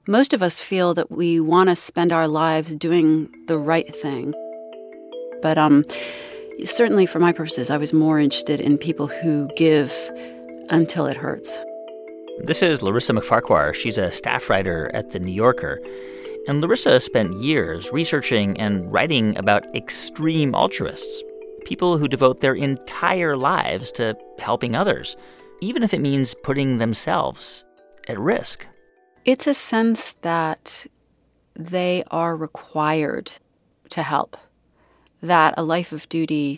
Most of us feel that we want to spend our lives doing the right thing. But certainly for my purposes, I was more interested in people who give until it hurts. This is Larissa McFarquhar. She's a staff writer at The New Yorker. And Larissa spent years researching and writing about extreme altruists, people who devote their entire lives to helping others, even if it means putting themselves at risk. It's a sense that they are required to help, that a life of duty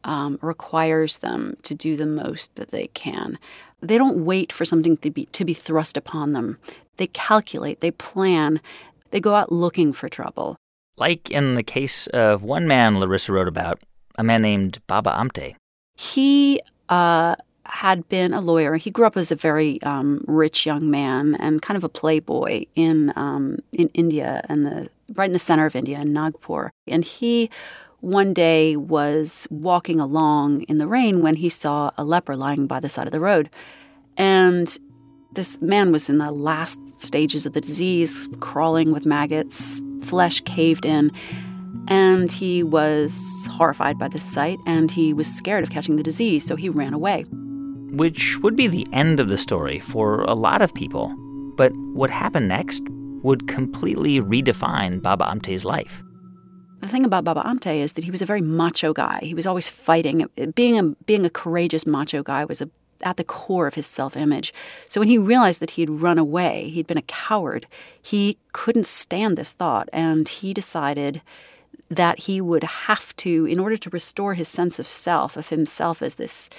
requires them to do the most that they can. They don't wait for something to be thrust upon them. They calculate, they plan, they go out looking for trouble. Like in the case of one man Larissa wrote about, a man named Baba Amte. He had been a lawyer. He grew up as a very rich young man and kind of a playboy in India, right in the center of India, in Nagpur. And he one day was walking along in the rain when he saw a leper lying by the side of the road. And this man was in the last stages of the disease, crawling with maggots, flesh caved in. And he was horrified by this sight, and he was scared of catching the disease, so he ran away. Which would be the end of the story for a lot of people. But what happened next would completely redefine Baba Amte's life. The thing about Baba Amte is that he was a very macho guy. He was always fighting. Being a courageous macho guy was at the core of his self-image. So when he realized that he had run away, he'd been a coward, he couldn't stand this thought, and he decided that he would have to, in order to restore his sense of self, of himself as this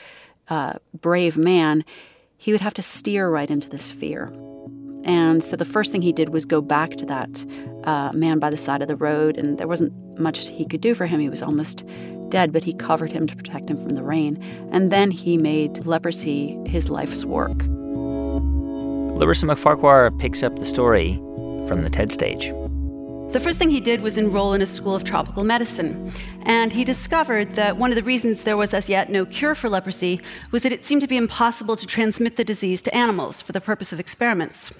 brave man, he would have to steer right into this fear. And so the first thing he did was go back to that man by the side of the road, and there wasn't much he could do for him. He was almost dead, but he covered him to protect him from the rain. And then he made leprosy his life's work. Larissa McFarquhar picks up the story from the TED stage. The first thing he did was enroll in a school of tropical medicine, and he discovered that one of the reasons there was as yet no cure for leprosy was that it seemed to be impossible to transmit the disease to animals for the purpose of experiments.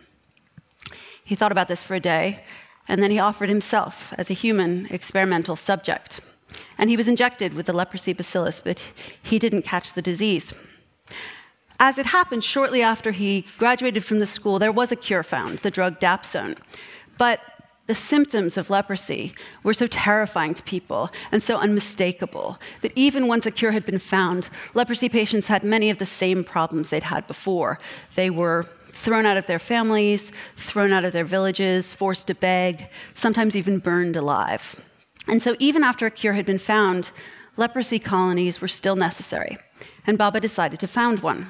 He thought about this for a day, and then he offered himself as a human experimental subject. And he was injected with the leprosy bacillus, but he didn't catch the disease. As it happened, shortly after he graduated from the school, there was a cure found, the drug Dapsone. But the symptoms of leprosy were so terrifying to people and so unmistakable that even once a cure had been found, leprosy patients had many of the same problems they'd had before. They were thrown out of their families, thrown out of their villages, forced to beg, sometimes even burned alive. And so even after a cure had been found, leprosy colonies were still necessary, and Baba decided to found one.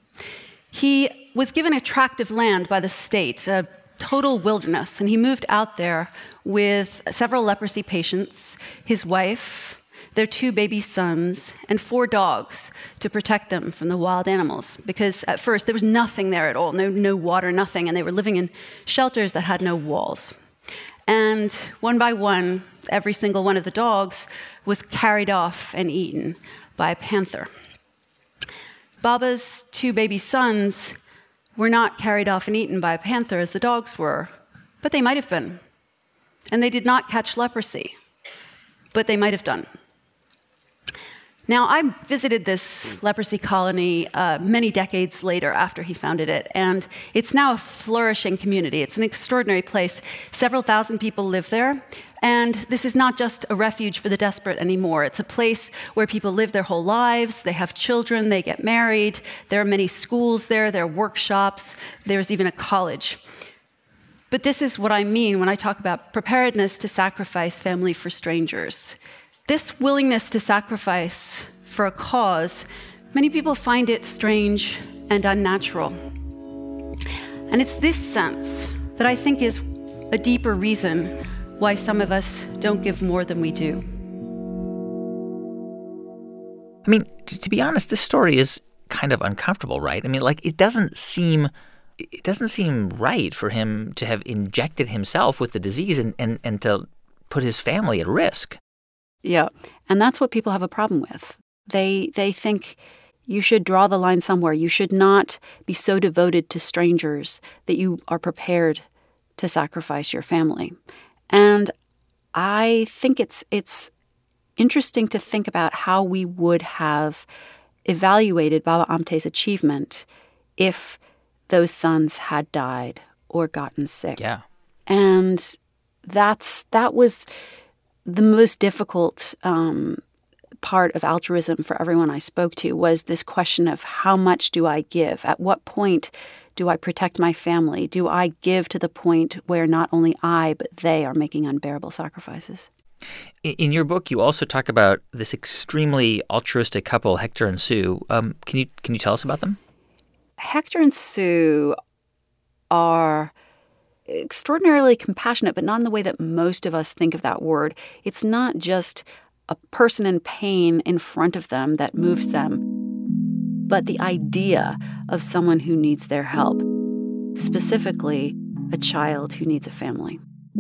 He was given a tract of land by the state, a total wilderness, and he moved out there with several leprosy patients, his wife, their 2 baby sons, and 4 dogs to protect them from the wild animals. Because at first there was nothing there at all, no water, nothing, and they were living in shelters that had no walls. And one by one, every single one of the dogs was carried off and eaten by a panther. Baba's 2 baby sons were not carried off and eaten by a panther as the dogs were, but they might have been. And they did not catch leprosy, but they might have done. Now, I visited this leprosy colony many decades later after he founded it, and it's now a flourishing community. It's an extraordinary place. Several thousand people live there, and this is not just a refuge for the desperate anymore. It's a place where people live their whole lives, they have children, they get married, there are many schools there are workshops, there's even a college. But this is what I mean when I talk about preparedness to sacrifice family for strangers. This willingness to sacrifice for a cause, many people find it strange and unnatural. And it's this sense that I think is a deeper reason why some of us don't give more than we do. I mean, to be honest, this story is kind of uncomfortable, right? I mean, like, it doesn't seem right for him to have injected himself with the disease and to put his family at risk. Yeah, and that's what people have a problem with. They think you should draw the line somewhere. You should not be so devoted to strangers that you are prepared to sacrifice your family. And I think it's interesting to think about how we would have evaluated Baba Amte's achievement if those sons had died or gotten sick. Yeah. And that was the most difficult part of altruism for everyone I spoke to, was this question of how much do I give? At what point do I protect my family? Do I give to the point where not only I, but they are making unbearable sacrifices? In your book, you also talk about this extremely altruistic couple, Hector and Sue. Can you tell us about them? Hector and Sue are extraordinarily compassionate, but not in the way that most of us think of that word. It's not just a person in pain in front of them that moves them, but the idea of someone who needs their help, specifically a child who needs a family.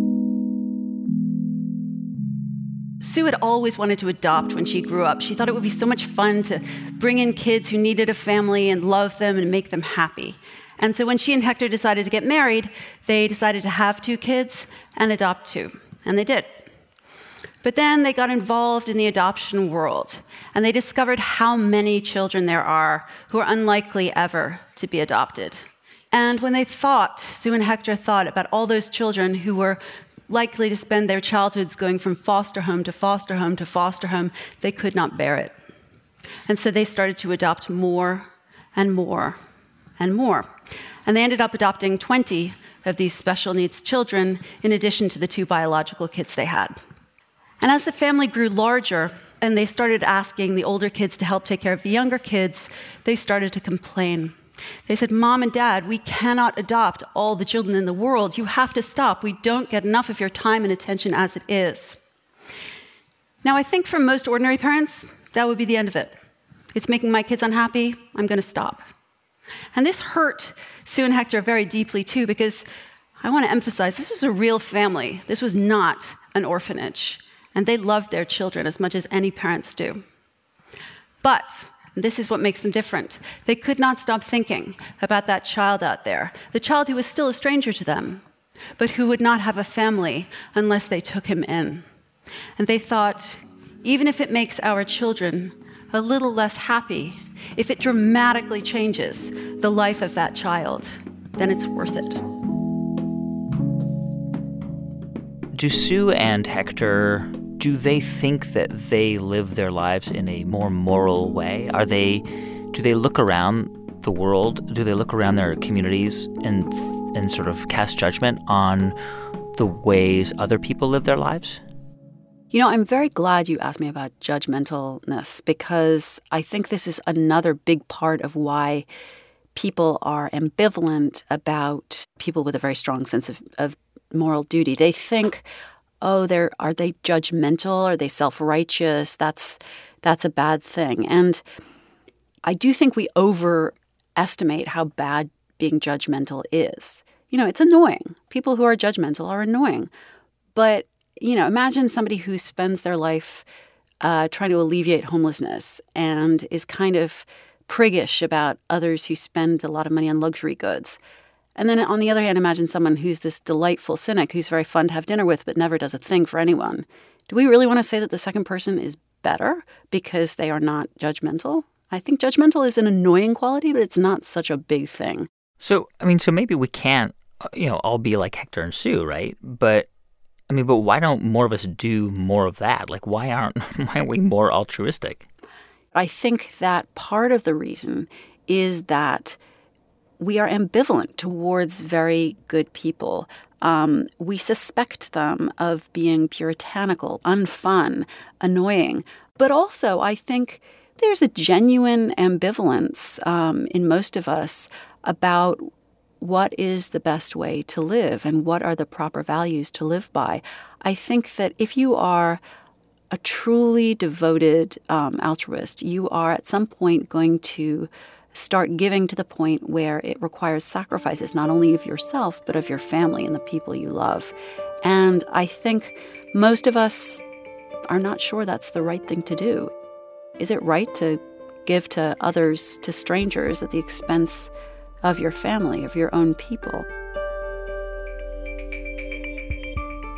Sue had always wanted to adopt when she grew up. She thought it would be so much fun to bring in kids who needed a family and love them and make them happy. And so when she and Hector decided to get married, they decided to have 2 kids and adopt 2. And they did. But then they got involved in the adoption world, and they discovered how many children there are who are unlikely ever to be adopted. And when Sue and Hector thought about all those children who were likely to spend their childhoods going from foster home to foster home to foster home, they could not bear it. And so they started to adopt more and more and more. And they ended up adopting 20 of these special needs children in addition to the 2 biological kids they had. And as the family grew larger and they started asking the older kids to help take care of the younger kids, they started to complain. They said, "Mom and Dad, we cannot adopt all the children in the world. You have to stop. We don't get enough of your time and attention as it is." Now, I think for most ordinary parents, that would be the end of it. It's making my kids unhappy. I'm going to stop. And this hurt Sue and Hector very deeply, too, because I want to emphasize this was a real family. This was not an orphanage. And they loved their children as much as any parents do. But this is what makes them different. They could not stop thinking about that child out there, the child who was still a stranger to them, but who would not have a family unless they took him in. And they thought, even if it makes our children a little less happy, if it dramatically changes the life of that child, then it's worth it. Do Sue and Hector, do they think that they live their lives in a more moral way? Do they look around the world? Do they look around their communities and sort of cast judgment on the ways other people live their lives? You know, I'm very glad you asked me about judgmentalness, because I think this is another big part of why people are ambivalent about people with a very strong sense of moral duty. They think, are they judgmental? Are they self-righteous? That's a bad thing. And I do think we overestimate how bad being judgmental is. You know, it's annoying. People who are judgmental are annoying. But, you know, imagine somebody who spends their life trying to alleviate homelessness and is kind of priggish about others who spend a lot of money on luxury goods. And then on the other hand, imagine someone who's this delightful cynic who's very fun to have dinner with but never does a thing for anyone. Do we really want to say that the second person is better because they are not judgmental? I think judgmental is an annoying quality, but it's not such a big thing. So maybe we can't, all be like Hector and Sue, right? But why don't more of us do more of that? Like, why aren't we more altruistic? I think that part of the reason is that we are ambivalent towards very good people. We suspect them of being puritanical, unfun, annoying. But also, I think there's a genuine ambivalence in most of us about what is the best way to live and what are the proper values to live by. I think that if you are a truly devoted altruist, you are at some point going to start giving to the point where it requires sacrifices not only of yourself, but of your family and the people you love. And I think most of us are not sure that's the right thing to do. Is it right to give to others, to strangers, at the expense of your family, of your own people?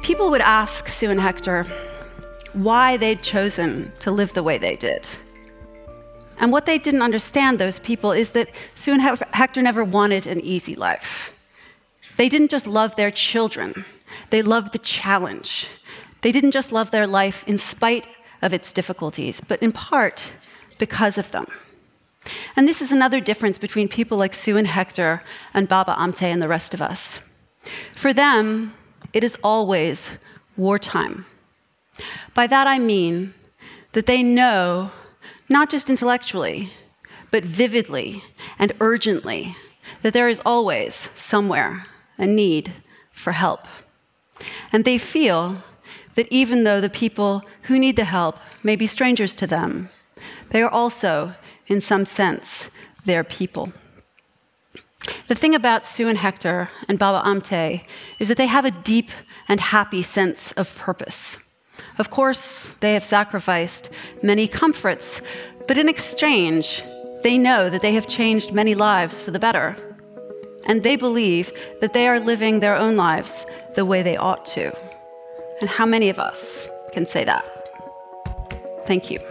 People would ask Sue and Hector why they'd chosen to live the way they did. And what they didn't understand, those people, is that Sue and Hector never wanted an easy life. They didn't just love their children. They loved the challenge. They didn't just love their life in spite of its difficulties, but in part because of them. And this is another difference between people like Sue and Hector and Baba Amte and the rest of us. For them, it is always wartime. By that I mean that they know, not just intellectually, but vividly and urgently, that there is always, somewhere, a need for help. And they feel that even though the people who need the help may be strangers to them, they are also, in some sense, their people. The thing about Sue and Hector and Baba Amte is that they have a deep and happy sense of purpose. Of course, they have sacrificed many comforts, but in exchange, they know that they have changed many lives for the better. And they believe that they are living their own lives the way they ought to. And how many of us can say that? Thank you.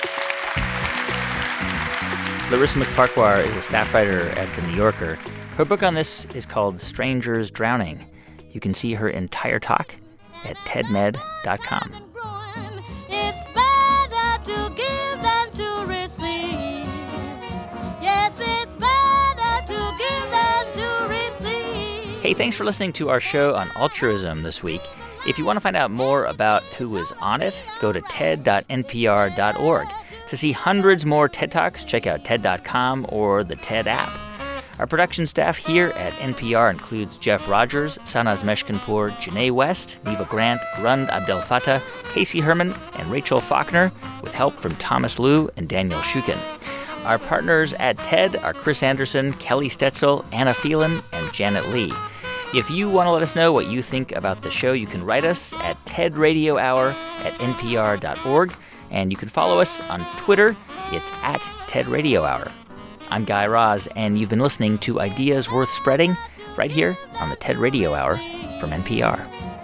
Larissa MacFarquhar is a staff writer at The New Yorker. Her book on this is called Strangers Drowning. You can see her entire talk at tedmed.com. It's better to give than to receive. Yes, it's better to give than to receive. Hey, thanks for listening to our show on altruism this week. If you want to find out more about who was on it, go to ted.npr.org. To see hundreds more TED Talks, check out TED.com or the TED app. Our production staff here at NPR includes Jeff Rogers, Sanaz Meshkinpour, Janae West, Neva Grant, Rund Abdel Fattah, Casey Herman, and Rachel Faulkner, with help from Thomas Liu and Daniel Shukin. Our partners at TED are Chris Anderson, Kelly Stetzel, Anna Phelan, and Janet Lee. If you want to let us know what you think about the show, you can write us at tedradiohour@npr.org. And you can follow us on Twitter. It's at TEDRadioHour. I'm Guy Raz, and you've been listening to Ideas Worth Spreading right here on the TED Radio Hour from NPR.